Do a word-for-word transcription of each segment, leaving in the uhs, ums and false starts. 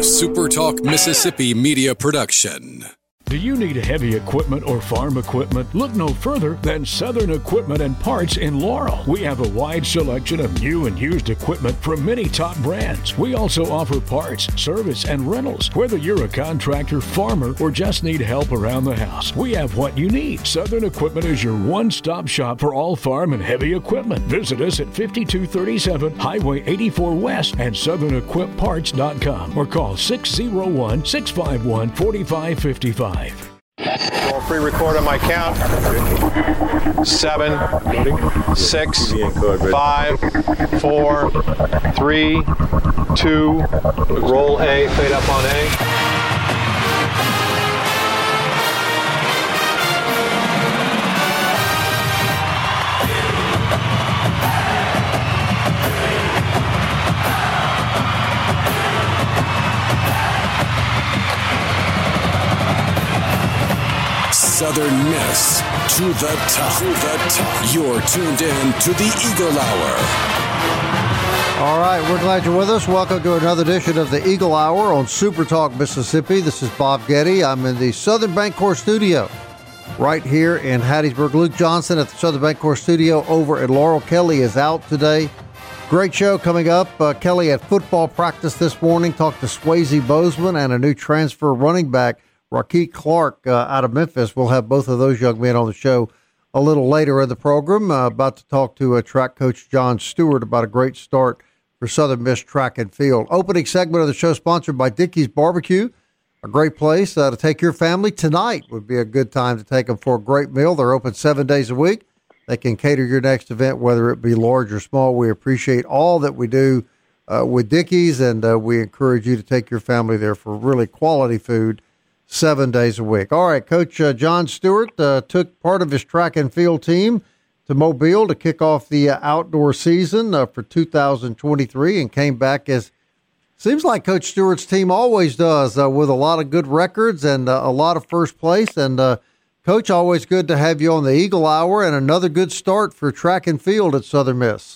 a Super Talk Mississippi media production. Do you need heavy equipment or farm equipment? Look no further than Southern Equipment and Parts in Laurel. We have a wide selection of new and used equipment from many top brands. We also offer parts, service, and rentals. Whether you're a contractor, farmer, or just need help around the house, we have what you need. Southern Equipment is your one-stop shop for all farm and heavy equipment. Visit us at fifty-two thirty-seven Highway eighty-four West and southern equip parts dot com or call six oh one, six five one, four five five five. Roll free record on my count. Seven, six, five, four, three, two. Roll A, fade up on A. Southern Miss to the top. To the top. You're tuned in to the Eagle Hour. All right, we're glad you're with us. Welcome to another edition of the Eagle Hour on Super Talk Mississippi. This is Bob Getty. I'm in the Southern Bancorp studio right here in Hattiesburg. Luke Johnson at the Southern Bancorp studio over at Laurel. Kelly is out today. Great show coming up. Uh, Kelly at football practice this morning. Talked to Swayze Bozeman and a new transfer running back, Rakeet Clark, uh, out of Memphis. We'll have both of those young men on the show a little later in the program. Uh, about to talk to uh, track coach John Stewart about a great start for Southern Miss track and field. Opening segment of the show sponsored by Dickey's Barbecue, a great place uh, to take your family. Tonight would be a good time to take them for a great meal. They're open seven days a week. They can cater your next event, whether it be large or small. We appreciate all that we do uh, with Dickey's, and uh, we encourage you to take your family there for really quality food seven days a week. All right, Coach uh, John Stewart uh, took part of his track and field team to Mobile to kick off the uh, outdoor season uh, for two thousand twenty-three and came back as, seems like Coach Stewart's team always does, uh, with a lot of good records and uh, a lot of first place. And, uh, Coach, always good to have you on the Eagle Hour and another good start for track and field at Southern Miss.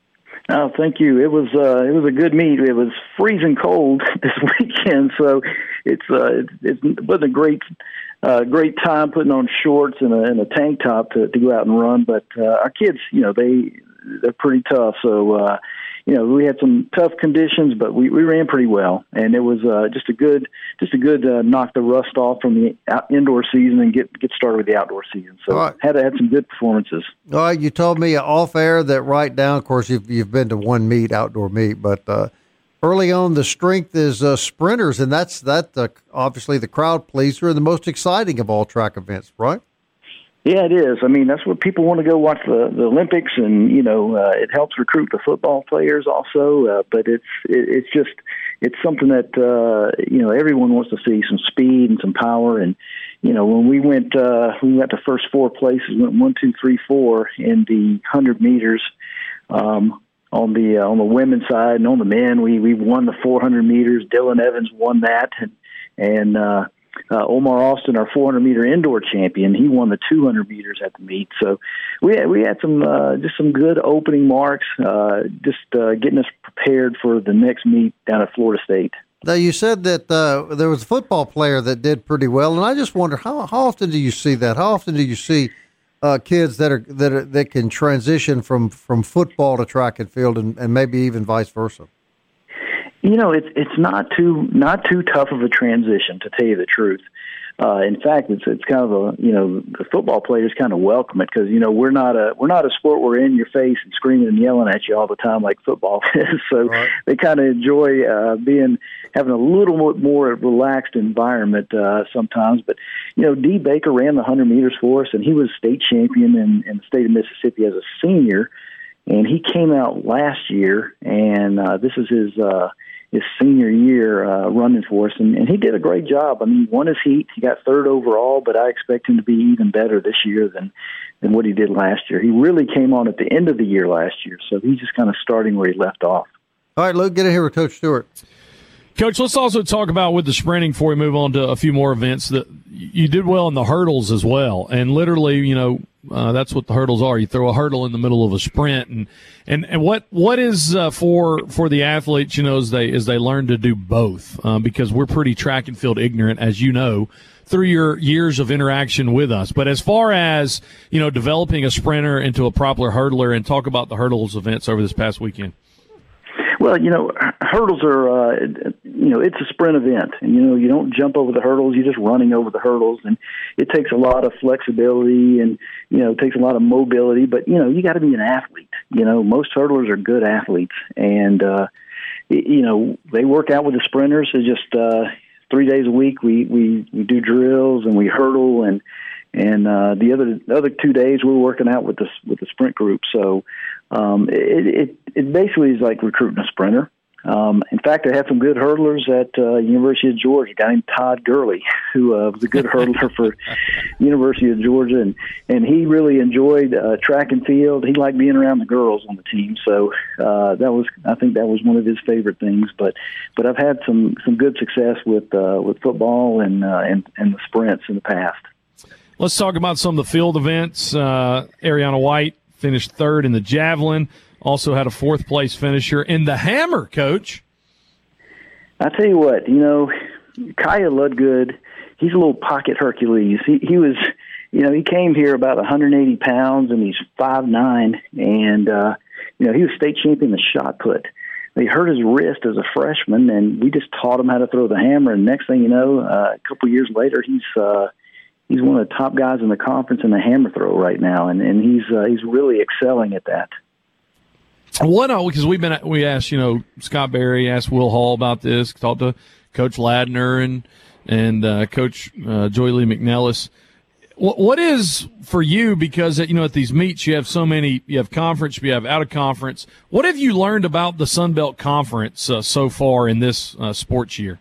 Oh, thank you. It was uh, it was a good meet. It was freezing cold this weekend, so it's uh, it, it wasn't a great uh, great time putting on shorts and a, and a tank top to, to go out and run. But uh, our kids, you know, they they're pretty tough. So uh, you know, we had some tough conditions, but we, we ran pretty well, and it was uh, just a good just a good uh, knock the rust off from the out, indoor season and get get started with the outdoor season. So right. had had some good performances. All right, you told me off air that right now, of course, you've you've been to one meet, outdoor meet, but uh, early on the strength is uh, sprinters, and that's that uh, obviously the crowd pleaser and the most exciting of all track events, right? Yeah, it is. I mean, that's what people want to go watch the, the Olympics, and you know, uh, it helps recruit the football players also. Uh, but it's it, it's just it's something that uh, you know everyone wants to see, some speed and some power. And you know, when we went uh, we got the first four places, went one, two, three, four in the hundred meters. Um, on the uh, on the women's side and on the men, we we won the four hundred meters. Dylan Evans won that, and and. Uh, Uh, Omar Austin, our four hundred meter indoor champion, he won the two hundred meters at the meet. So we had, we had some uh, just some good opening marks, uh, just uh, getting us prepared for the next meet down at Florida State. Now, you said that uh, there was a football player that did pretty well, and I just wonder how, how often do you see that? How often do you see uh, kids that are that are, that can transition from, from football to track and field, and, and maybe even vice versa? You know, it's it's not too not too tough of a transition, to tell you the truth. Uh, in fact, it's it's kind of a you know the football players kind of welcome it because you know we're not a we're not a sport we're in your face and screaming and yelling at you all the time like football is. So right. They kind of enjoy uh, being having a little bit more relaxed environment uh, sometimes. But you know, D. Baker ran the hundred meters for us, and he was state champion in, in the state of Mississippi as a senior. And he came out last year, and uh, this is his. Uh, his senior year uh, running for us, and, and he did a great job. I mean, he won his heat. He got third overall, but I expect him to be even better this year than, than what he did last year. He really came on at the end of the year last year, so he's just kind of starting where he left off. All right, Luke, get in here with Coach Stewart. Coach, let's also talk about with the sprinting before we move on to a few more events that you did well in the hurdles as well. And literally, you know, Uh, that's what the hurdles are. You throw a hurdle in the middle of a sprint, and and, and what what is uh, for for the athletes, you know, as they as they learn to do both, um, because we're pretty track and field ignorant, as you know, through your years of interaction with us. But as far as, you know, developing a sprinter into a proper hurdler, and talk about the hurdles events over this past weekend. Well, you know, hurdles are, uh, you know, it's a sprint event. And, you know, you don't jump over the hurdles. You're just running over the hurdles. And it takes a lot of flexibility and, you know, it takes a lot of mobility. But, you know, you got to be an athlete. You know, most hurdlers are good athletes. And, uh, you know, they work out with the sprinters. It's just uh, three days a week we, we, we do drills and we hurdle. And, and uh, the other the other two days we're working out with the, with the sprint group. So, Um, it, it it basically is like recruiting a sprinter. Um, in fact, I had some good hurdlers at uh, University of Georgia, a guy named Todd Gurley, who uh, was a good hurdler for University of Georgia, and, and he really enjoyed uh, track and field. He liked being around the girls on the team, so uh, that was I think that was one of his favorite things. But but I've had some, some good success with uh, with football and, uh, and and the sprints in the past. Let's talk about some of the field events. Uh, Ariana White finished third in the javelin, also had a fourth place finisher in the hammer, Coach. I tell you what, you know, Kaya Ludgood, he's a little pocket Hercules. He, he was, you know, he came here about one hundred eighty pounds, and he's five nine, and, uh, you know, he was state champion in the shot put. He hurt his wrist as a freshman, and we just taught him how to throw the hammer, and next thing you know, uh, a couple years later, he's uh, – he's one of the top guys in the conference in the hammer throw right now, and, and he's uh, he's really excelling at that. What? Because we've been we asked you know Scott Berry, asked Will Hall about this, talked to Coach Ladner and and uh, Coach uh, Joy Lee McNellis. What what is for you? Because you know at these meets you have so many. You have conference, you have out of conference. What have you learned about the Sun Belt Conference uh, so far in this uh, sports year?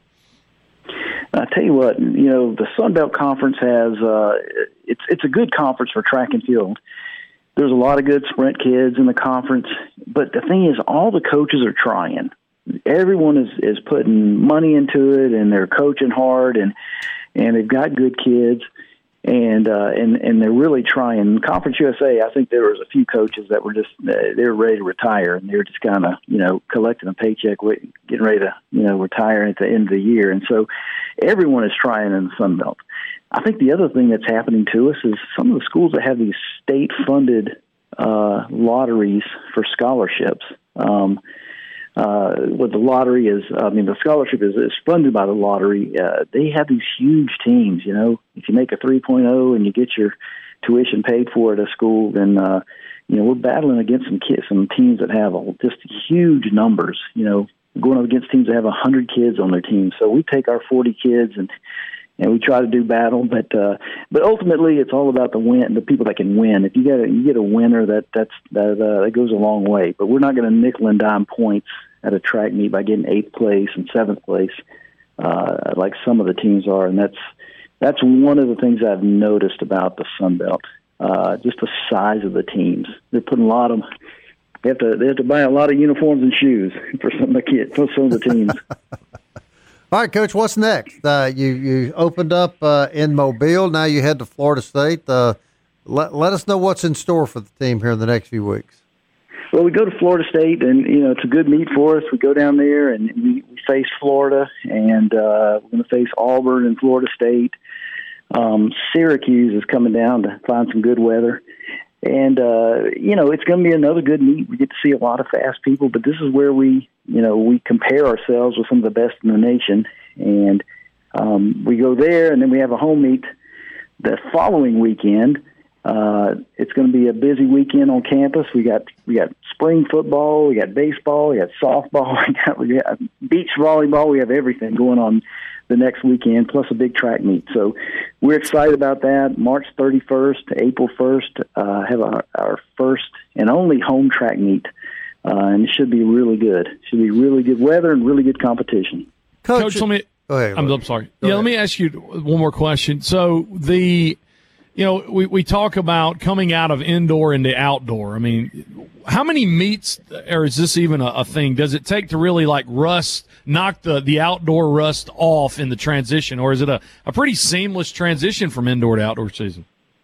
I tell you what, you know, the Sun Belt Conference has uh, it's it's a good conference for track and field. There's a lot of good sprint kids in the conference, but the thing is, all the coaches are trying. Everyone is, is putting money into it, and they're coaching hard, and and they've got good kids, and uh, and and they're really trying. Conference U S A, I think there was a few coaches that were just uh, they were ready to retire, and they were just kind of you know collecting a paycheck, waiting, getting ready to you know retire at the end of the year, and so. Everyone is trying in the Sun Belt. I think the other thing that's happening to us is some of the schools that have these state-funded uh, lotteries for scholarships. Um, uh, what the lottery is, I mean, the scholarship is, is funded by the lottery. Uh, they have these huge teams. You know, if you make a three point oh and you get your tuition paid for at a school, then uh, you know we're battling against some kids, some teams that have just huge numbers. You know. Going up against teams that have one hundred kids on their team. So we take our forty kids and and we try to do battle, but uh, but ultimately it's all about the win, the people that can win. If you get a, you get a winner, that that's that, uh, that goes a long way. But we're not going to nickel and dime points at a track meet by getting eighth place and seventh place uh, like some of the teams are, and that's that's one of the things I've noticed about the Sun Belt. Uh, just the size of the teams. They're putting a lot of They have to they have to buy a lot of uniforms and shoes for some of the kids, for some of the teams. All right, Coach, what's next? Uh, you you opened up uh, in Mobile. Now you head to Florida State. Uh, let let us know what's in store for the team here in the next few weeks. Well, we go to Florida State, and you know it's a good meet for us. We go down there and we, we face Florida, and uh, we're going to face Auburn and Florida State. Um, Syracuse is coming down to find some good weather. And, uh, you know, it's going to be another good meet. We get to see a lot of fast people, but this is where we, you know, we compare ourselves with some of the best in the nation. And um, we go there, and then we have a home meet the following weekend. Uh, it's going to be a busy weekend on campus. We got we got spring football, we got baseball, we got softball, we got, we got beach volleyball. We have everything going on the next weekend, plus a big track meet. So we're excited about that. March thirty-first to April first, uh, have our, our first and only home track meet, uh, and it should be really good. It should be really good weather and really good competition. Coach, Coach let me. Go ahead, I'm, I'm sorry. Go yeah, ahead. Let me ask you one more question. So the, you know, we we talk about coming out of indoor into outdoor. I mean, how many meets, or is this even a, a thing? Does it take to really like rust? knock the, the outdoor rust off in the transition, or is it a, a pretty seamless transition from indoor to outdoor season?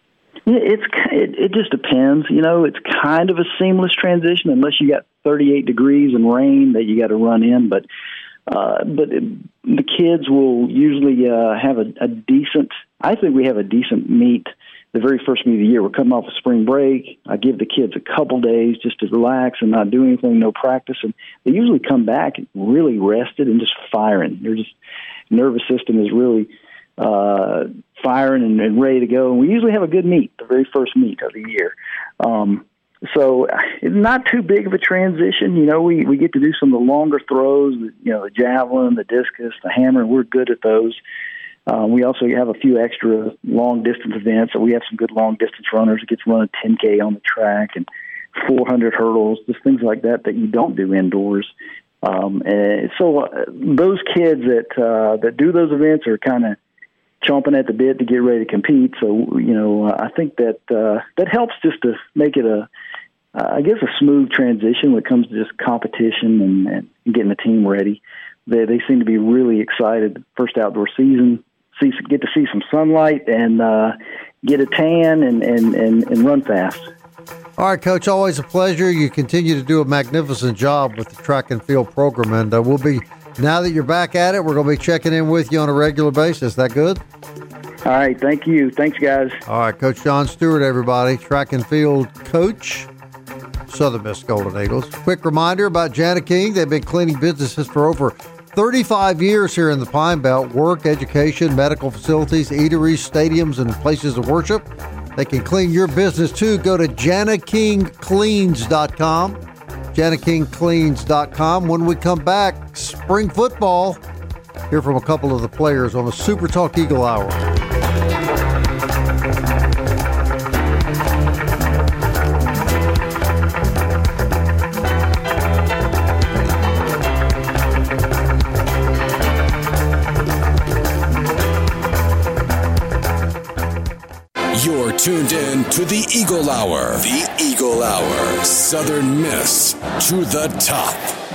It's it, it just depends. You know, it's kind of a seamless transition unless you got thirty-eight degrees and rain that you got to run in. But uh, but it, the kids will usually uh, have a, a decent. I think we have a decent meet the very first meet of the year. We're coming off of spring break. I give the kids a couple days just to relax and not do anything, no practice, and they usually come back really rested and just firing. They're just nervous system is really uh, firing and, and ready to go. And we usually have a good meet, the very first meet of the year. Um, so it's not too big of a transition. You know, we, we get to do some of the longer throws, you know, the javelin, the discus, the hammer, and we're good at those. Um, we also have a few extra long-distance events. So we have some good long-distance runners that get to run a ten K on the track and four hundred hurdles, just things like that that you don't do indoors. Um, and so uh, those kids that uh, that do those events are kind of chomping at the bit to get ready to compete. So, you know, uh, I think that uh, that helps just to make it a, uh, I guess, a smooth transition when it comes to just competition and, and getting the team ready. They they seem to be really excited. First outdoor season, see get to see some sunlight and uh, get a tan and, and, and, and run fast. All right, Coach, always a pleasure. You continue to do a magnificent job with the track and field program, and uh, we'll be, now that you're back at it, we're going to be checking in with you on a regular basis. Is that good? All right, thank you. Thanks, guys. All right, Coach Jon Stewart, everybody, track and field coach, Southern Miss Golden Eagles. Quick reminder about Jana King. They've been cleaning businesses for over thirty-five years here in the Pine Belt. Work, education, medical facilities, eateries, stadiums, and places of worship. They can clean your business, too. Go to Jana King Cleans dot com. Jana King Cleans dot com. When we come back, spring football. Hear from a couple of the players on the Super Talk Eagle Hour. You're tuned in to the Eagle Hour. The Eagle Hour. Southern Miss to the top.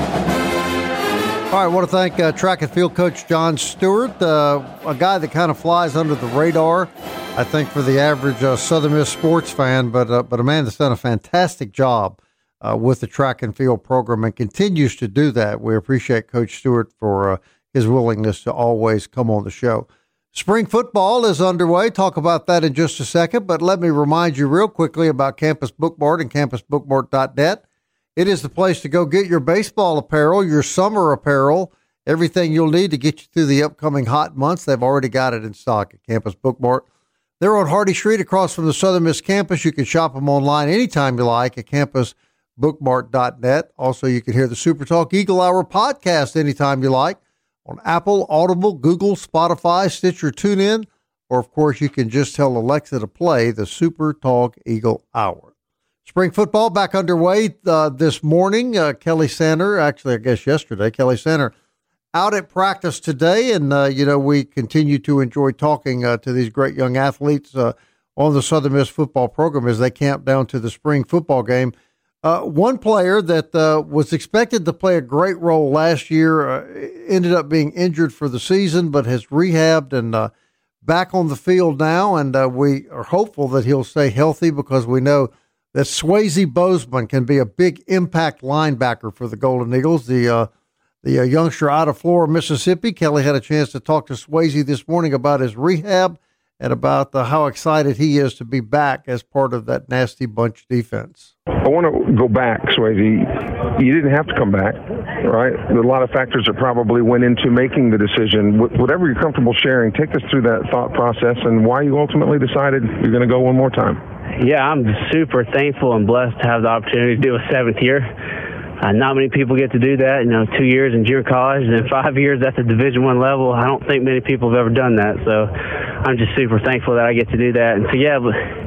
All right, I want to thank uh, track and field coach Jon Stewart, uh, a guy that kind of flies under the radar, I think, for the average uh, Southern Miss sports fan, but uh, but a man that's done a fantastic job uh, with the track and field program and continues to do that. We appreciate Coach Stewart for uh, his willingness to always come on the show. Spring football is underway. Talk about that in just a second, but let me remind you real quickly about Campus Bookmart and campus bookmart dot net. It is the place to go get your baseball apparel, your summer apparel, everything you'll need to get you through the upcoming hot months. They've already got it in stock at Campus Bookmart. They're on Hardy Street across from the Southern Miss campus. You can shop them online anytime you like at campus bookmart dot net. Also, you can hear the Super Talk Eagle Hour podcast anytime you like on Apple, Audible, Google, Spotify, Stitcher, TuneIn, or, of course, you can just tell Alexa to play the Super Talk Eagle Hour. Spring football back underway uh, this morning. Uh, Kelly Sander, actually, I guess yesterday, Kelly Sander out at practice today, and, uh, you know, we continue to enjoy talking uh, to these great young athletes uh, on the Southern Miss football program as they camp down to the spring football game. Uh, one player that uh, was expected to play a great role last year uh, ended up being injured for the season, but has rehabbed and uh, back on the field now. And uh, we are hopeful that he'll stay healthy because we know that Swayze Bozeman can be a big impact linebacker for the Golden Eagles. The uh, the uh, youngster out of Flora, Mississippi. Kelly had a chance to talk to Swayze this morning about his rehab and about the, how excited he is to be back as part of that nasty bunch defense. I want to go back, Swayze. You didn't have to come back, right? There are a lot of factors that probably went into making the decision. Whatever you're comfortable sharing, take us through that thought process and why you ultimately decided you're going to go one more time. Yeah, I'm super thankful and blessed to have the opportunity to do a seventh year. Uh, not many people get to do that, you know, two years in junior college and then five years at the Division One level. I don't think many people have ever done that, so I'm just super thankful that I get to do that. And so, yeah,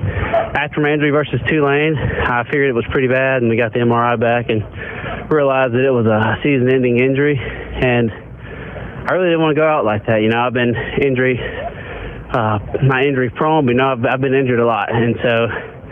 after my injury versus Tulane, I figured it was pretty bad, and we got the M R I back and realized that it was a season-ending injury. And I really didn't want to go out like that. You know, I've been injury, uh, not injury-prone, but, you know, I've, I've been injured a lot. And so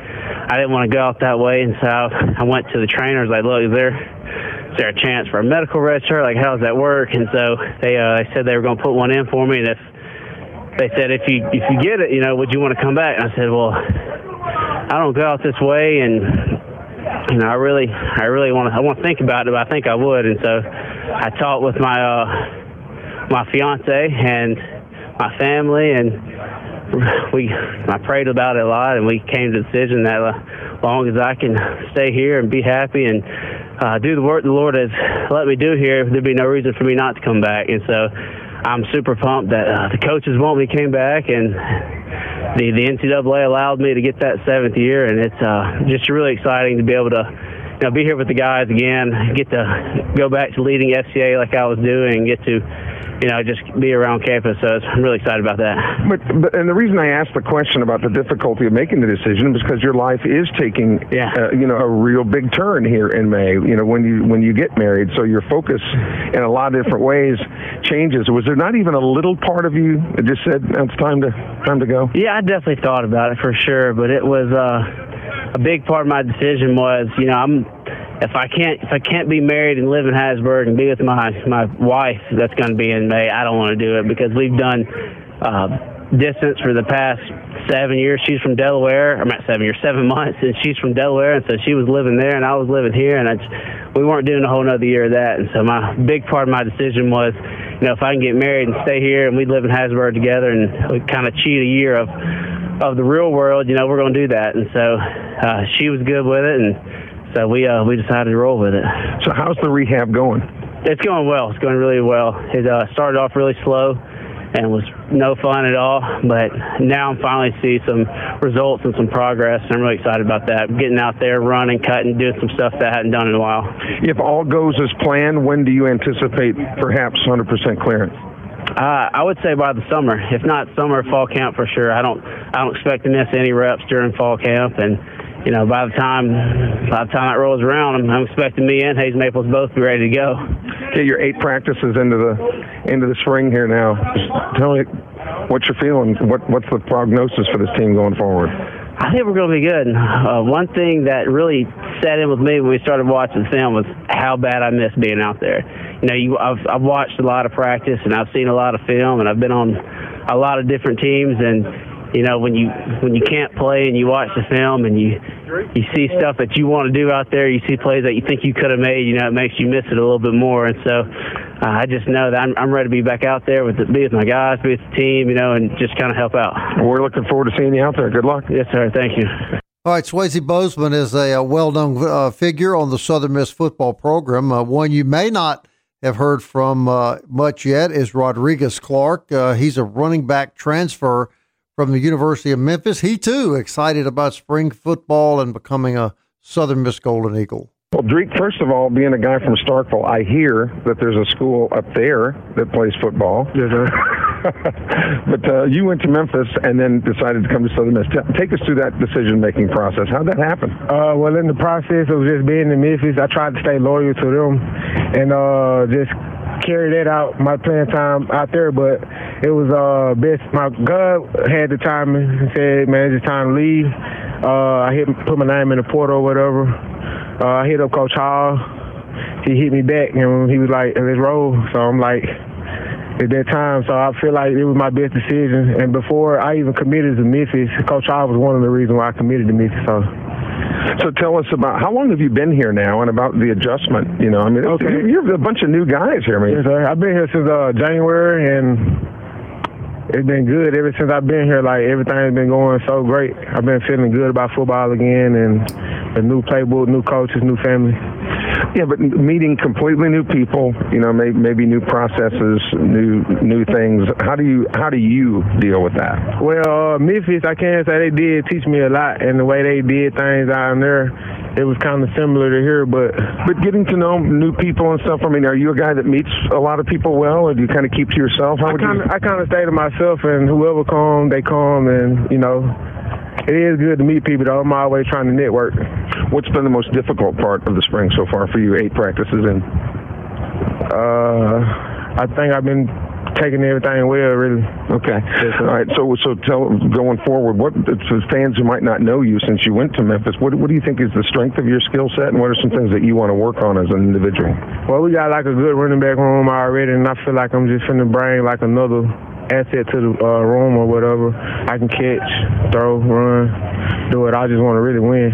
I didn't want to go out that way, and so I went to the trainers, like, look, is there, is there a chance for a medical red shirt? Like, how does that work? And so they, uh, they said they were going to put one in for me, and if they said, if you if you get it, you know, would you want to come back? And I said, well, I don't go out this way, and you know, I really, I really want to, I want to think about it, but I think I would. And so I talked with my, uh, my fiance and my family, and we, I prayed about it a lot, and we came to the decision that as long as I can stay here and be happy and uh, do the work the Lord has let me do here, there'd be no reason for me not to come back. And so I'm super pumped that uh, the coaches want me came back, and the the N C double A allowed me to get that seventh year, and it's uh, just really exciting to be able to, you know, be here with the guys again, get to go back to leading F C A like I was doing, and get to, you know, just be around campus. So I'm really excited about that. But, but and the reason I asked the question about the difficulty of making the decision is because your life is taking, yeah. uh, you know, a real big turn here in May. You know, when you when you get married, so your focus in a lot of different ways changes. Was there not even a little part of you that just said it's time to time to go? Yeah, I definitely thought about it for sure, but it was uh, a big part of my decision was, you know, I'm. If I can't, if I can't be married and live in Hattiesburg and be with my my wife, that's going to be in May. I don't want to do it because we've done uh, distance for the past seven years. She's from Delaware. I'm not seven years, seven months, and she's from Delaware, and so she was living there, and I was living here, and I just, we weren't doing a whole nother year of that. And so my big part of my decision was, you know, if I can get married and stay here, and we live in Hattiesburg together, and we kind of cheat a year of of the real world, you know, we're going to do that. And so uh, she was good with it, and so we uh, we decided to roll with it. So how's the rehab going? It's going well. It's going really well. It uh, started off really slow and was no fun at all, but now I'm finally see some results and some progress, and I'm really excited about that. I'm getting out there, running, cutting, doing some stuff that I hadn't done in a while. If all goes as planned, when do you anticipate perhaps one hundred percent clearance? Uh, I would say by the summer. If not summer, fall camp for sure. I don't I don't expect to miss any reps during fall camp, and you know, by the time by the time that rolls around, I'm, I'm expecting me and Hayes Maples both be ready to go. Okay, you're eight practices into the into the spring here now. Just tell me what you're feeling. What what's the prognosis for this team going forward? I think we're going to be good. Uh, one thing that really set in with me when we started watching the film was how bad I missed being out there. You know, you, I've, I've watched a lot of practice, and I've seen a lot of film, and I've been on a lot of different teams, and you know, when you when you can't play and you watch the film and you you see stuff that you want to do out there, you see plays that you think you could have made, you know, it makes you miss it a little bit more. And so uh, I just know that I'm, I'm ready to be back out there with the, be with my guys, be with the team, you know, and just kind of help out. We're looking forward to seeing you out there. Good luck. Yes, sir. Thank you. All right, Swayze Bozeman is a, a well-known uh, figure on the Southern Miss football program. Uh, one you may not have heard from uh, much yet is Rodriguez Clark. Uh, he's a running back transfer from the University of Memphis. He, too, excited about spring football and becoming a Southern Miss Golden Eagle. Well, Drake, first of all, being a guy from Starkville, I hear that there's a school up there that plays football. Yes, sir. But uh, you went to Memphis and then decided to come to Southern Miss. Take us through that decision-making process. How'd that happen? Uh, well, in the process of just being in Memphis, I tried to stay loyal to them and uh, just carry that out, my playing time out there, but it was uh best. My God had the time and said, man, it's time to leave. Uh, I hit, put my name in the portal or whatever. Uh, I hit up Coach Hall. He hit me back, and he was like, let's roll. So I'm like, at that time, so I feel like it was my best decision. And before I even committed to Memphis, Coach Hall was one of the reasons why I committed to Memphis. So. So tell us about how long have you been here now, and about the adjustment. You know, I mean, okay. You're a bunch of new guys here, man. Yes, sir. I've been here since uh, January, and it's been good ever since I've been here. Like, everything's been going so great. I've been feeling good about football again, and a new playbook, new coaches, new family. Yeah, but meeting completely new people, you know, maybe, maybe new processes, new new things. How do you how do you deal with that? Well, uh, Memphis, I can say they did teach me a lot, and the way they did things down there, it was kind of similar to here. But but getting to know new people and stuff. I mean, are you a guy that meets a lot of people well, or do you kind of keep to yourself? How I would kind you? of I kind of stay to myself, and whoever come, they come, and you know. It is good to meet people, though. I'm always trying to network. What's been the most difficult part of the spring so far for you, eight practices in? Uh, I think I've been taking everything well, really. Okay. All right. So, so tell going forward, what for fans who might not know you since you went to Memphis, what what do you think is the strength of your skill set, and what are some things that you want to work on as an individual? Well, we got like a good running back room already, and I feel like I'm just finna bring like another asset to the uh, room or whatever. I can catch, throw, run. do it. I just want to really win.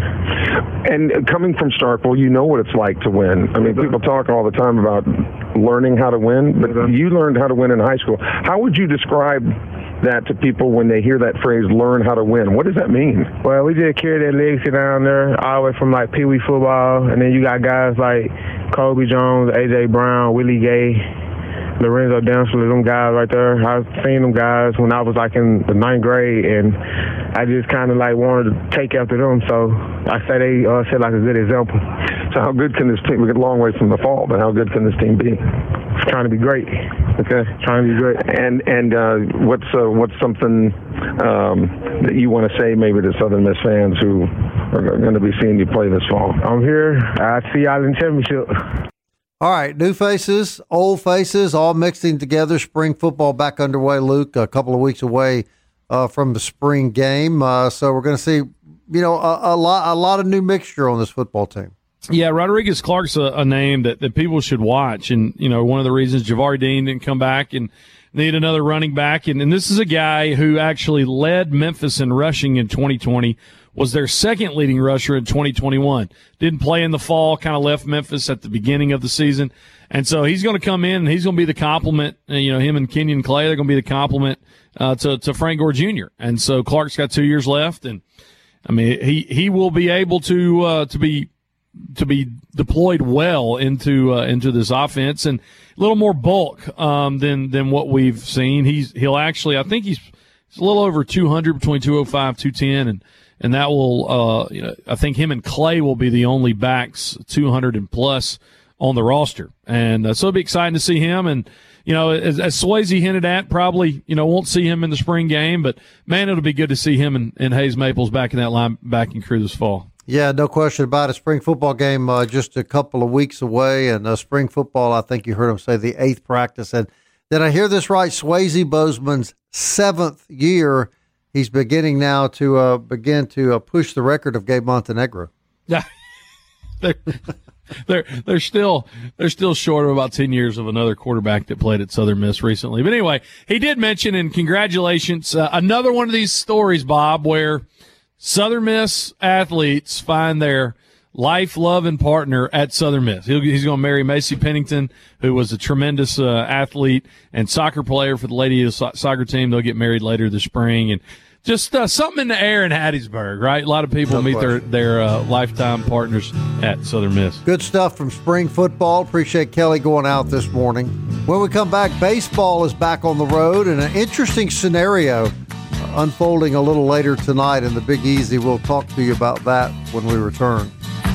And coming from Starkville, you know what it's like to win. I mean, people talk all the time about learning how to win, but you learned how to win in high school. How would you describe that to people when they hear that phrase, learn how to win? What does that mean? Well, we just carry that legacy down there, all the way from, like, Pee Wee football, and then you got guys like Kobe Jones, A J. Brown, Willie Gay, Lorenzo Dempsey, them guys right there. I've seen them guys when I was, like, in the ninth grade, and I just kind of, like, wanted to take after them, so I say they uh, set, like, a good example. So how good can this team, we get a long way from the fall, but how good can this team be? It's trying to be great. Okay. Trying to be great. And and uh, what's uh, what's something um, that you want to say maybe to Southern Miss fans who are going to be seeing you play this fall? I'm here. I see y'all in the championship. All right, new faces, old faces, all mixing together. Spring football back underway, Luke, a couple of weeks away uh, from the spring game. Uh, so we're going to see, you know, a, a lot a lot of new mixture on this football team. Yeah, Rodriguez Clark's a, a name that, that people should watch. And, you know, one of the reasons Javari Dean didn't come back and need another running back. And, and this is a guy who actually led Memphis in rushing in twenty twenty, was their second leading rusher in twenty twenty-one. Didn't play in the fall, kind of left Memphis at the beginning of the season. And so he's going to come in and he's going to be the complement. You know, him and Kenyon Clay, they're going to be the complement uh, to, to Frank Gore Junior And so Clark's got two years left. And, I mean, he, he will be able to uh, to be to be deployed well into uh, into this offense, and a little more bulk um, than than what we've seen. He's he'll actually, I think he's, he's a little over two hundred, between two oh five, two ten, and and that will uh, you know, I think him and Clay will be the only backs two hundred and plus on the roster, and uh, so it'll be exciting to see him. And you know, as, as Swayze hinted at, probably you know won't see him in the spring game, but man, it'll be good to see him and, and Hayes Maples back in that linebacking crew this fall. Yeah, no question about it. Spring football game uh, just a couple of weeks away, and uh, spring football, I think you heard him say the eighth practice. And did I hear this right? Swayze Bozeman's seventh year. He's beginning now to uh, begin to uh, push the record of Gabe Montenegro. Yeah, they're they're they're still they're still short of about ten years of another quarterback that played at Southern Miss recently. But anyway, he did mention, and congratulations, uh, another one of these stories, Bob, where Southern Miss athletes find their life, love, and partner at Southern Miss. He'll, he's going to marry Macy Pennington, who was a tremendous uh, athlete and soccer player for the Lady so- soccer team. They'll get married later this spring. And just uh, something in the air in Hattiesburg, right? A lot of people no meet question. their, their uh, lifetime partners at Southern Miss. Good stuff from spring football. Appreciate Kelly going out this morning. When we come back, baseball is back on the road, and an interesting scenario unfolding a little later tonight in the Big Easy. We'll talk to you about that when we return.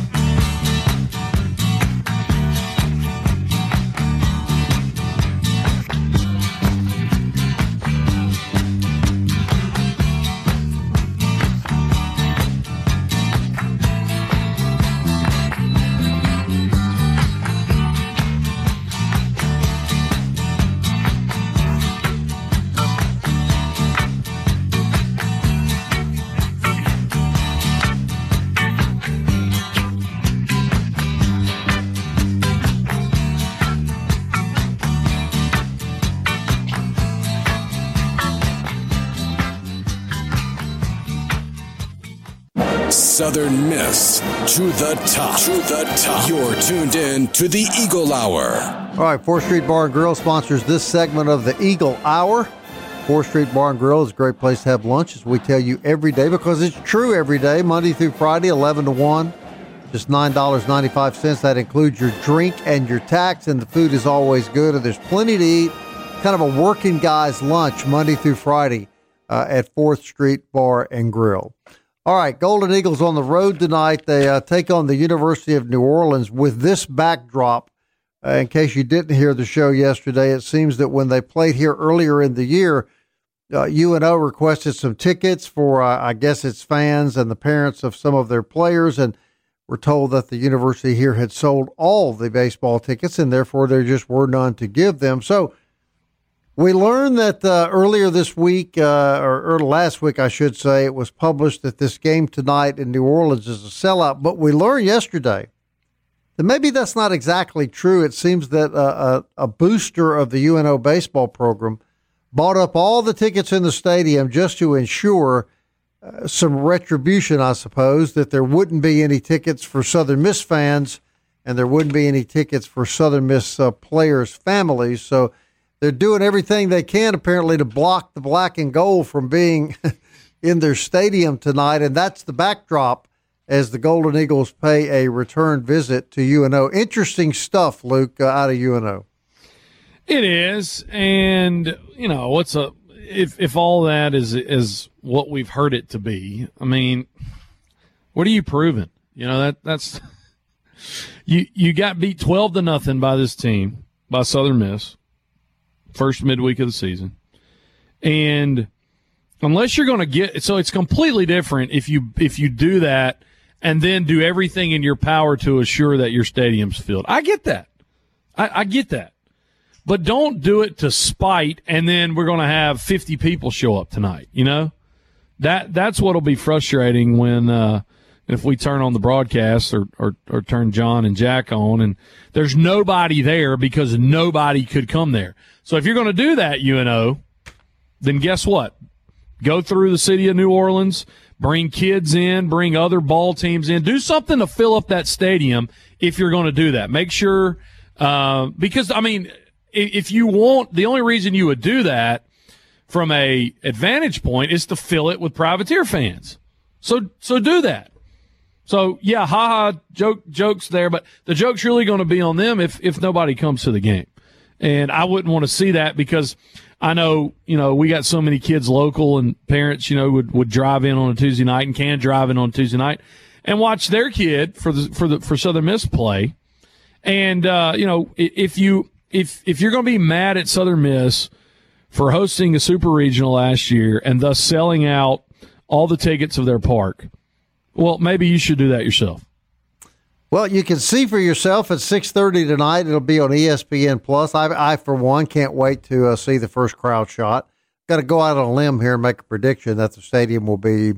Southern Miss to the top. To the top. You're tuned in to the Eagle Hour. All right, fourth Street Bar and Grill sponsors this segment of the Eagle Hour. fourth Street Bar and Grill is a great place to have lunch, as we tell you every day, because it's true every day, Monday through Friday, eleven to one. Just nine dollars and ninety-five cents. That includes your drink and your tax, and the food is always good, and there's plenty to eat. Kind of a working guy's lunch Monday through Friday uh, at fourth Street Bar and Grill. All right, Golden Eagles on the road tonight. They uh, take on the University of New Orleans with this backdrop. Uh, in case you didn't hear the show yesterday, it seems that when they played here earlier in the year, uh, U N O requested some tickets for, uh, I guess it's fans and the parents of some of their players, and we're told that the university here had sold all the baseball tickets, and therefore there just were none to give them. So we learned that uh, earlier this week, uh, or, or last week, I should say, it was published that this game tonight in New Orleans is a sellout. But we learned yesterday that maybe that's not exactly true. It seems that uh, a, a booster of the U N O baseball program bought up all the tickets in the stadium just to ensure uh, some retribution, I suppose, that there wouldn't be any tickets for Southern Miss fans and there wouldn't be any tickets for Southern Miss uh, players' families. So they're doing everything they can, apparently, to block the black and gold from being in their stadium tonight, and that's the backdrop as the Golden Eagles pay a return visit to U N O. Interesting stuff, Luke, uh, out of U N O. It is, and, you know, what's a if if all that is is what we've heard it to be, I mean, what are you proving? You know, that that's you you got beat twelve to nothing by this team, by Southern Miss, first midweek of the season. And unless you're going to get, so it's completely different if you if you do that and then do everything in your power to assure that your stadium's filled. I get that. I, I get that. But don't do it to spite and then we're going to have fifty people show up tonight, you know? That That's what will be frustrating when uh, if we turn on the broadcast or, or, or turn John and Jack on and there's nobody there because nobody could come there. So if you're going to do that, U N O, then guess what? Go through the city of New Orleans, bring kids in, bring other ball teams in. Do something to fill up that stadium if you're going to do that. Make sure uh, – because, I mean, if you want – the only reason you would do that from a advantage point is to fill it with Privateer fans. So so do that. So, yeah, ha-ha, joke, jokes there, but the joke's really going to be on them if, if nobody comes to the game. And I wouldn't want to see that because – I know, you know, we got so many kids local and parents, you know, would, would drive in on a Tuesday night and can drive in on a Tuesday night and watch their kid for the, for the, for Southern Miss play. And, uh, you know, if you, if, if you're going to be mad at Southern Miss for hosting a super regional last year and thus selling out all the tickets of their park, well, maybe you should do that yourself. Well, you can see for yourself at six thirty tonight. It'll be on E S P N Plus. I, I for one, can't wait to uh, see the first crowd shot. Got to go out on a limb here and make a prediction that the stadium will be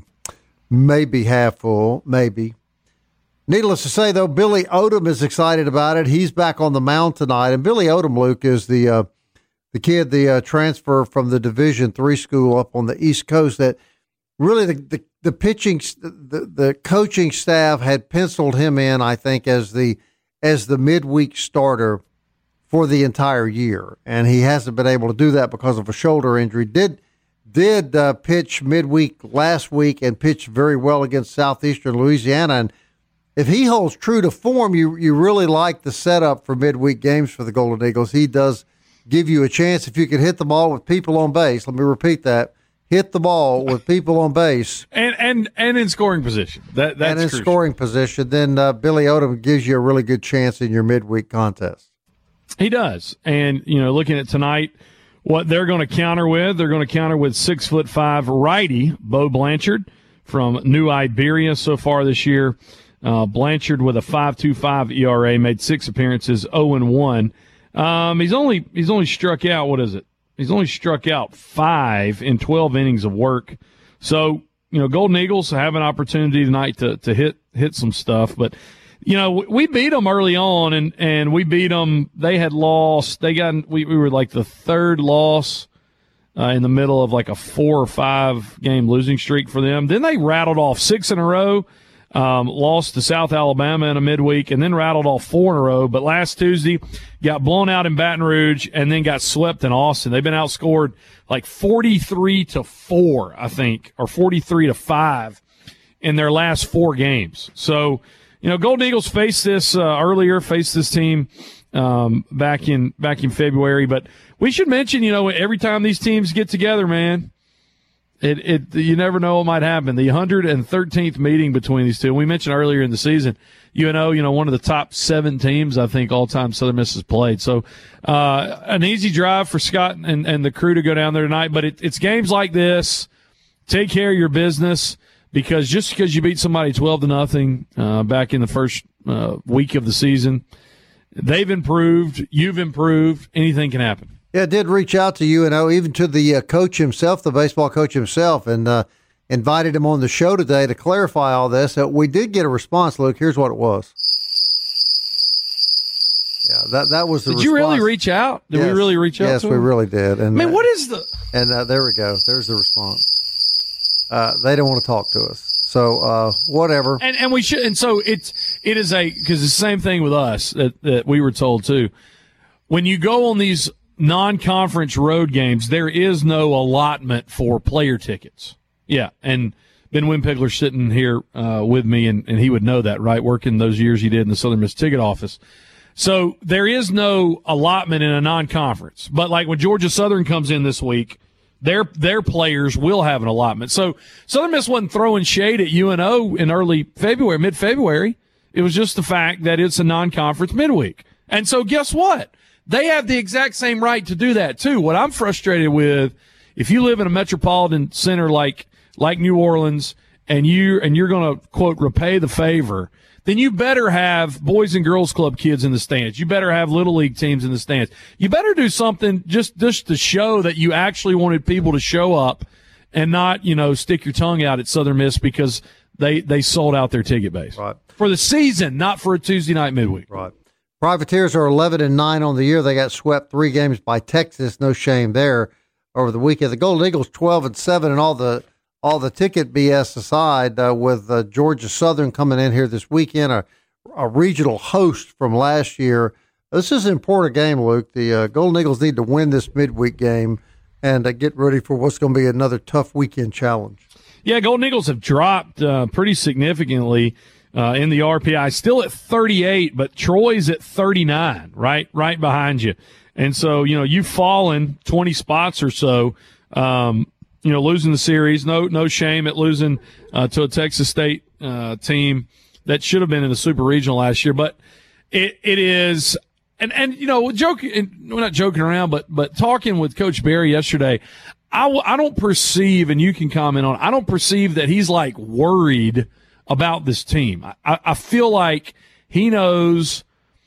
maybe half full, maybe. Needless to say, though, Billy Odom is excited about it. He's back on the mound tonight. And Billy Odom, Luke, is the uh, the kid, the uh, transfer from the Division three school up on the East Coast that really the, the The pitching, the, the coaching staff had penciled him in, I think, as the as the midweek starter for the entire year, and he hasn't been able to do that because of a shoulder injury. Did did uh, pitch midweek last week and pitched very well against Southeastern Louisiana. And if he holds true to form, you you really like the setup for midweek games for the Golden Eagles. He does give you a chance if you can hit the ball with people on base. Let me repeat that. Hit the ball with people on base. And and, and in scoring position. That, that's and in crucial. scoring position, then uh, Billy Odom gives you a really good chance in your midweek contest. He does. And, you know, looking at tonight, what they're going to counter with, they're going to counter with six foot five righty Bo Blanchard from New Iberia so far this year. Uh, Blanchard with a five point two five E R A, made six appearances, oh and one. Um, he's only he's only struck out, what is it? He's only struck out five in twelve innings of work. So, you know, Golden Eagles have an opportunity tonight to, to hit hit some stuff. But, you know, we beat them early on, and, and we beat them. They had lost. They got we, we were like the third loss uh, in the middle of like a four or five game losing streak for them. Then they rattled off six in a row. Um, lost to South Alabama in a midweek, and then rattled off four in a row. But last Tuesday, got blown out in Baton Rouge, and then got swept in Austin. They've been outscored like forty-three to four, I think, or forty-three to five in their last four games. So, you know, Golden Eagles faced this uh, earlier, faced this team um, back in back in February. But we should mention, you know, every time these teams get together, man. It, it, you never know what might happen. The one hundred thirteenth meeting between these two. We mentioned earlier in the season, you know, you know, one of the top seven teams, I think, all time Southern Miss has played. So, uh, an easy drive for Scott and, and the crew to go down there tonight. But it, it's games like this. Take care of your business, because just because you beat somebody twelve to nothing, uh, back in the first, uh, week of the season, they've improved. You've improved. Anything can happen. Yeah, it did reach out to U N O, even to the uh, coach himself, the baseball coach himself, and uh, invited him on the show today to clarify all this. Uh, we did get a response, Luke. Here's what it was. Yeah, that that was the Did response. you really reach out? Did yes. we really reach out yes, to we him? really did. And, Man, uh, what is the... And uh, there we go. There's the response. uh, they don't want to talk to us. So uh, whatever. And and we should. And so it's it is a because it's the same thing with us that, that we were told too. When you go on these non-conference road games, there is no allotment for player tickets. Yeah, and Ben Wimpigler's sitting here uh, with me, and, and he would know that, right? Working those years he did in the Southern Miss ticket office. So there is no allotment in a non-conference. But like when Georgia Southern comes in this week, their their players will have an allotment. So Southern Miss wasn't throwing shade at U N O in early February, mid-February. It was just the fact that it's a non-conference midweek. And so guess what? They have the exact same right to do that too. What I'm frustrated with, if you live in a metropolitan center like like New Orleans and you and you're going to quote repay the favor, then you better have Boys and Girls Club kids in the stands. You better have Little League teams in the stands. You better do something just, just to show that you actually wanted people to show up and not, you know, stick your tongue out at Southern Miss because they, they sold out their ticket base. Right. For the season, not for a Tuesday night midweek. Right. Privateers are eleven and nine on the year. They got swept three games by Texas. No shame there over the weekend. The Golden Eagles twelve and seven, and all the all the ticket B S aside, uh, with uh, Georgia Southern coming in here this weekend, a, a regional host from last year. This is an important game, Luke. The uh, Golden Eagles need to win this midweek game and uh, get ready for what's going to be another tough weekend challenge. Yeah, Golden Eagles have dropped uh, pretty significantly uh, in the R P I. Still at thirty-eight, but Troy's at thirty-nine, right, right behind you. And so, you know, you've fallen twenty spots or so. Um, You know, losing the series, no no shame at losing uh, to a Texas State uh, team that should have been in the Super Regional last year. But it it is, and and you know, joking, we're not joking around, but but talking with Coach Berry yesterday, I w- I don't perceive, and you can comment on, I don't perceive that he's like worried about this team. I, I feel like he knows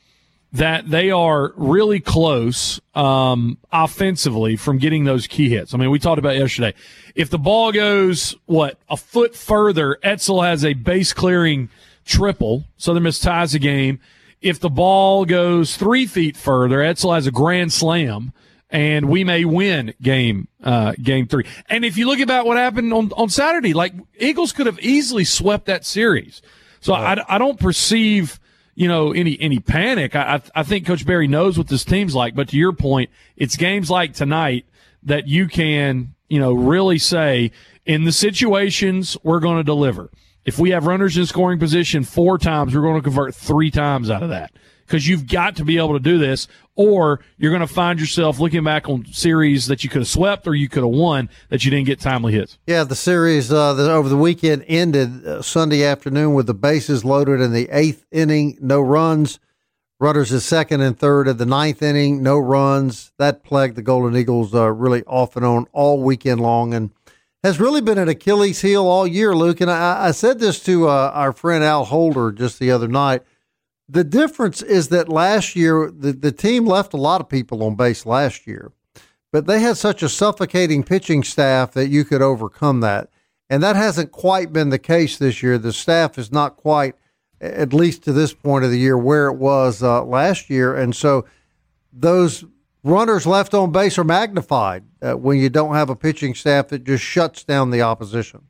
that they are really close um, offensively from getting those key hits. I mean, we talked about yesterday. If the ball goes, what, a foot further, Etzel has a base-clearing triple. Southern Miss ties the game. If the ball goes three feet further, Etzel has a grand slam, and we may win game uh, game three. And if you look about what happened on, on Saturday, like, Eagles could have easily swept that series. So I, I don't perceive – you know, any, any panic. I, I think Coach Berry knows what this team's like, but to your point, it's games like tonight that you can, you know, really say in the situations we're going to deliver. If we have runners in scoring position four times, we're going to convert three times out of that because you've got to be able to do this, or you're going to find yourself looking back on series that you could have swept or you could have won that you didn't get timely hits. Yeah, the series uh, that over the weekend ended uh, Sunday afternoon with the bases loaded in the eighth inning, no runs. Runners is second and third in the ninth inning, no runs. That plagued the Golden Eagles uh, really off and on all weekend long and has really been an Achilles heel all year, Luke. And I, I said this to uh, our friend Al Holder just the other night. The difference is that last year, the, the team left a lot of people on base last year, but they had such a suffocating pitching staff that you could overcome that. And that hasn't quite been the case this year. The staff is not quite, at least to this point of the year, where it was uh, last year. And so those runners left on base are magnified uh, when you don't have a pitching staff that just shuts down the opposition.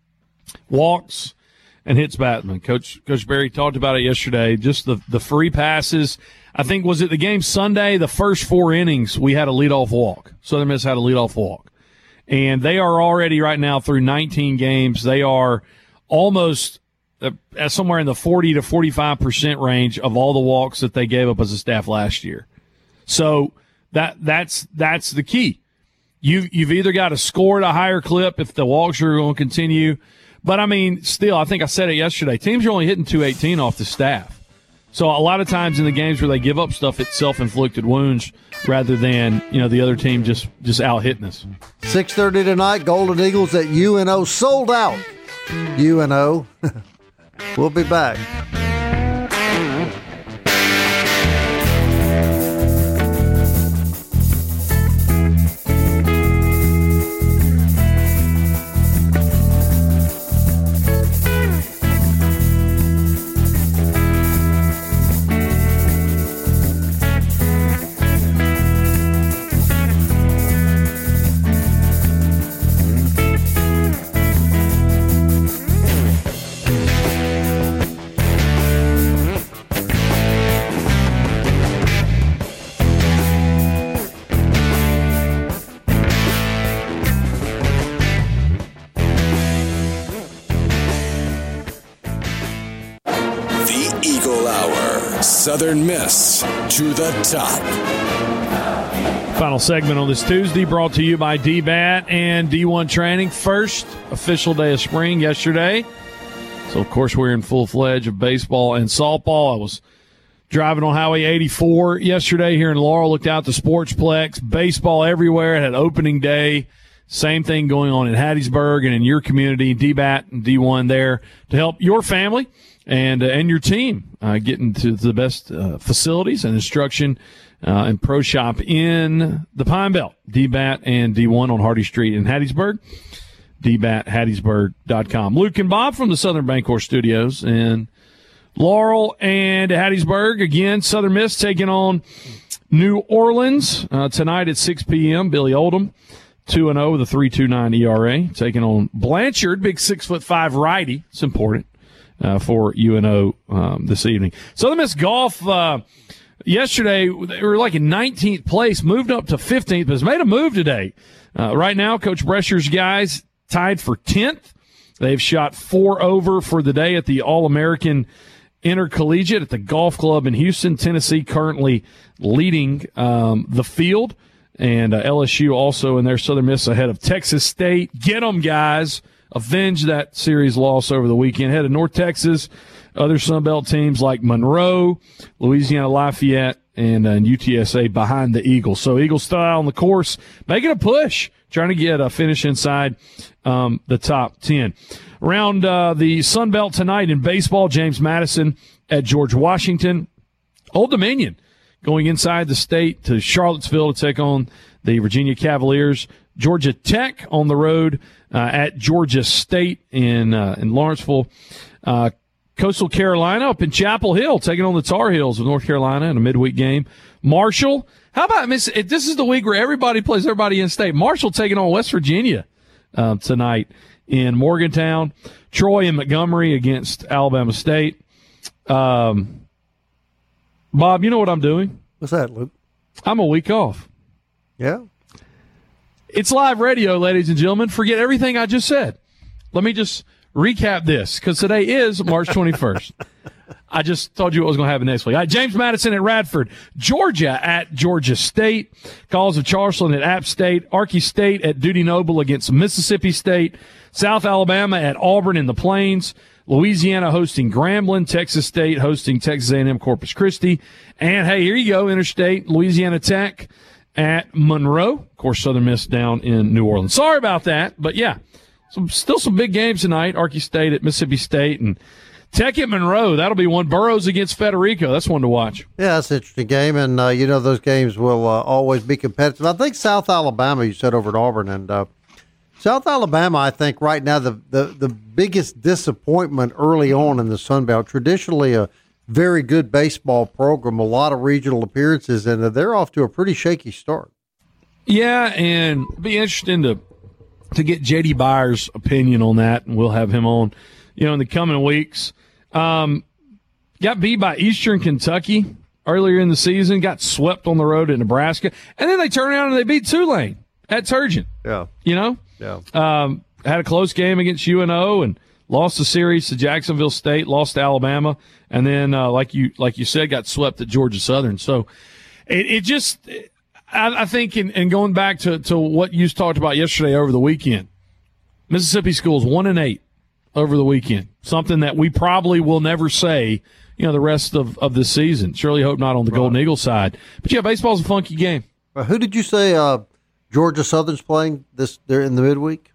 Walks and hits batsmen. Coach Coach Berry talked about it yesterday. Just the, the free passes. I think, was it the game Sunday? The first four innings, we had a leadoff walk. Southern Miss had a leadoff walk. And they are already right now through nineteen games. They are almost uh, somewhere in the forty to forty-five percent range of all the walks that they gave up as a staff last year. So that that's that's the key. You, you've either got to score at a higher clip if the walks are going to continue. But, I mean, still, I think I said it yesterday, teams are only hitting two eighteen off the staff. So a lot of times in the games where they give up stuff, it's self-inflicted wounds rather than, you know, the other team just, just out-hitting us. six thirty tonight, Golden Eagles at U N O, sold out. U N O. We'll be back. Southern Miss to the top. Final segment on this Tuesday brought to you by D BAT and D one Training. First official day of spring yesterday. So, of course, we're in full-fledged of baseball and softball. I was driving on Highway eighty-four yesterday here in Laurel, looked out the Sportsplex, baseball everywhere. It had opening day. Same thing going on in Hattiesburg and in your community. D BAT and D one there to help your family and uh, and your team uh, get into the best uh, facilities and instruction uh, and pro shop in the Pine Belt. D BAT and D one on Hardy Street in Hattiesburg. D bat hattiesburg dot com. Luke and Bob from the Southern Bancorp Studios in Laurel and Hattiesburg. Again, Southern Miss taking on New Orleans uh, tonight at six p.m. Billy Oldham, two and oh with a three point two nine E R A, taking on Blanchard, big six foot five righty. It's important uh, for U N O um, this evening. Southern Miss golf uh, yesterday, they were like in nineteenth place, moved up to fifteenth, but has made a move today. Uh, right now, Coach Brescher's guys tied for tenth. They've shot four over for the day at the All-American Intercollegiate at the Golf Club in Houston. Tennessee currently leading um, the field. And uh, L S U also in their Southern Miss ahead of Texas State. Get them, guys. Avenge that series loss over the weekend. Ahead of North Texas, other Sunbelt teams like Monroe, Louisiana Lafayette, and, uh, and U T S A behind the Eagles. So Eagle style on the course, making a push, trying to get a finish inside um, the top ten. Around uh, the Sun Belt tonight in baseball, James Madison at George Washington. Old Dominion going inside the state to Charlottesville to take on the Virginia Cavaliers. Georgia Tech on the road uh, at Georgia State in uh, in Lawrenceville. Uh, Coastal Carolina up in Chapel Hill taking on the Tar Heels of North Carolina in a midweek game. Marshall. How about, Miss? This is the week where everybody plays everybody in state. Marshall taking on West Virginia uh, tonight in Morgantown. Troy and Montgomery against Alabama State. Um, Bob, you know what I'm doing? What's that, Luke? I'm a week off. Yeah. It's live radio, ladies and gentlemen. Forget everything I just said. Let me just recap this, because today is March twenty-first. I just told you what was going to happen next week. All right, James Madison at Radford. Georgia at Georgia State. College of Charleston at App State. Archie State at Dudy Noble against Mississippi State. South Alabama at Auburn in the Plains. Louisiana hosting Grambling. Texas State hosting Texas A and M Corpus Christi. And, hey, here you go, Interstate. Louisiana Tech at Monroe. Of course, Southern Miss down in New Orleans. Sorry about that, but, yeah, some, still some big games tonight. Archie State at Mississippi State and Tech at Monroe. That'll be one. Burroughs against Federico. That's one to watch. Yeah, that's an interesting game, and, uh, you know, those games will uh, always be competitive. I think South Alabama, you said over at Auburn, and uh, South Alabama, I think right now the, the, the biggest disappointment early on in the Sun Belt, traditionally a very good baseball program, a lot of regional appearances, and they're off to a pretty shaky start. Yeah, and it'll be interesting to to get J D Byers' opinion on that, and we'll have him on, you know, in the coming weeks. Um, got beat by Eastern Kentucky earlier in the season, got swept on the road at Nebraska, and then they turn around and they beat Tulane at Turgeon. Yeah. You know? Yeah. Um, had a close game against U N O and lost the series to Jacksonville State, lost to Alabama, and then, uh, like you like you said, got swept at Georgia Southern. So it, it just – I, I think, in, and going back to, to what you talked about yesterday over the weekend, Mississippi schools one and eight over the weekend, something that we probably will never say, you know, the rest of, of this season. Surely hope not on the right. Golden Eagle side. But, yeah, baseball's a funky game. Uh, who did you say uh, Georgia Southern's playing this? They're in the midweek?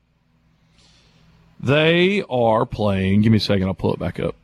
They are playing. Give me a second. I'll pull it back up.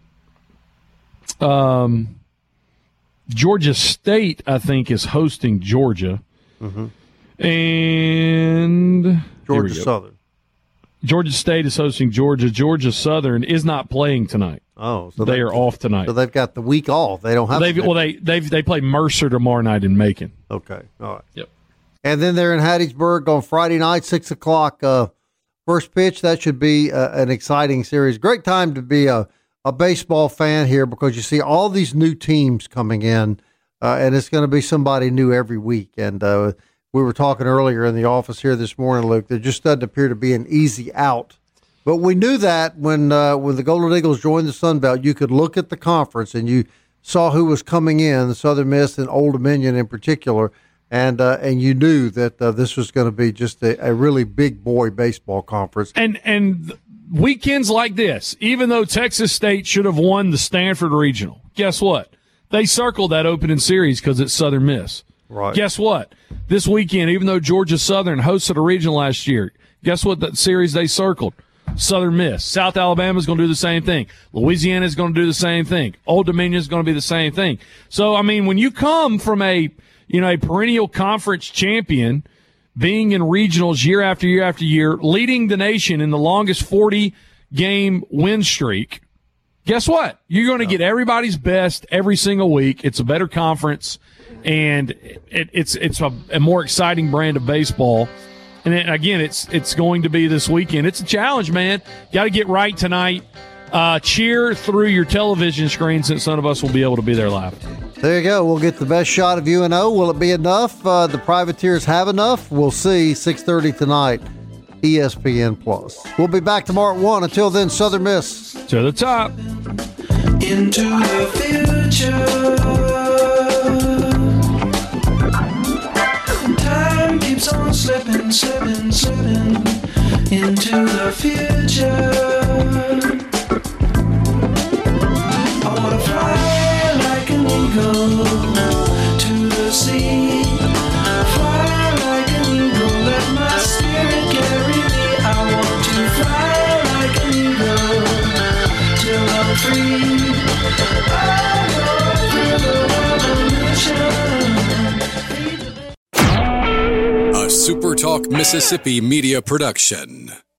Um, Georgia State, I think, is hosting Georgia. Mm-hmm. And Georgia Southern. Georgia State is hosting Georgia. Georgia Southern is not playing tonight. Oh, so they are off tonight. So they've got the week off. They don't have. They've, well, they they they play Mercer tomorrow night in Macon. Okay, all right. Yep. And then they're in Hattiesburg on Friday night, six o'clock. Uh, first pitch. That should be uh, an exciting series. Great time to be a a baseball fan here because you see all these new teams coming in, uh, and it's going to be somebody new every week. And uh, we were talking earlier in the office here this morning, Luke. There just doesn't appear to be an easy out. But we knew that when uh, when the Golden Eagles joined the Sun Belt, you could look at the conference and you saw who was coming in, the Southern Miss and Old Dominion in particular, and uh, and you knew that uh, this was going to be just a, a really big boy baseball conference. And and weekends like this, even though Texas State should have won the Stanford Regional, guess what? They circled that opening series because it's Southern Miss. Right. Guess what? This weekend, even though Georgia Southern hosted a regional last year, guess what that series they circled? Southern Miss. South Alabama's going to do the same thing. Louisiana's going to do the same thing. Old Dominion's going to be the same thing. So, I mean, when you come from a, you know, a perennial conference champion, being in regionals year after year after year, leading the nation in the longest forty-game win streak, guess what? You're going to get everybody's best every single week. It's a better conference, and it, it's it's a, a more exciting brand of baseball. And then, again, it's it's going to be this weekend. It's a challenge, man. Got to get right tonight. Uh, cheer through your television screen, since none of us will be able to be there live. There you go. We'll get the best shot of U N O. Will it be enough? Uh, the Privateers have enough? We'll see. six thirty tonight, E S P N Plus. We'll be back tomorrow at one. Until then, Southern Miss to the top. Into the future. Time keeps on slipping, slipping, slipping into the future. I wanna fly like an eagle to the sea. Fly like an eagle, let my spirit carry me. I want to fly like an eagle till I'm free. I go through the revolution. A SuperTalk Mississippi media production.